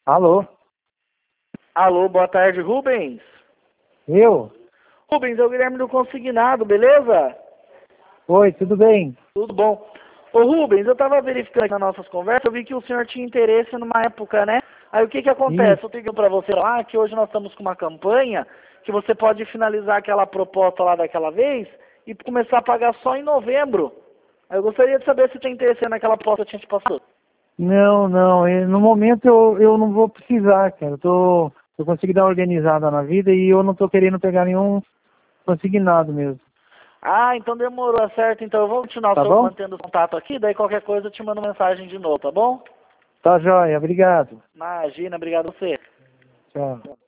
Alô? Alô, boa tarde, Rubens. Eu? Rubens, é o Guilherme do Consignado, beleza? Oi, tudo bem? Tudo bom. Ô Rubens, eu tava verificando aqui nas nossas conversas, eu vi que o senhor tinha interesse numa época, né? Aí o que acontece? Isso. Eu tenho para você lá que hoje nós estamos com uma campanha que você pode finalizar aquela proposta lá daquela vez e começar a pagar só em novembro. Aí eu gostaria de saber se tem interesse naquela proposta que a gente passou. Não, não. No momento eu não vou precisar, cara. Eu consegui dar uma organizada na vida e eu não tô querendo pegar nenhum consignado mesmo. Ah, então demorou, certo? Então eu vou continuar o Tá senhor bom? mantendo o contato aqui, daí qualquer coisa eu te mando mensagem de novo, tá bom? Tá joia. Obrigado. Imagina, obrigado a você. Tchau.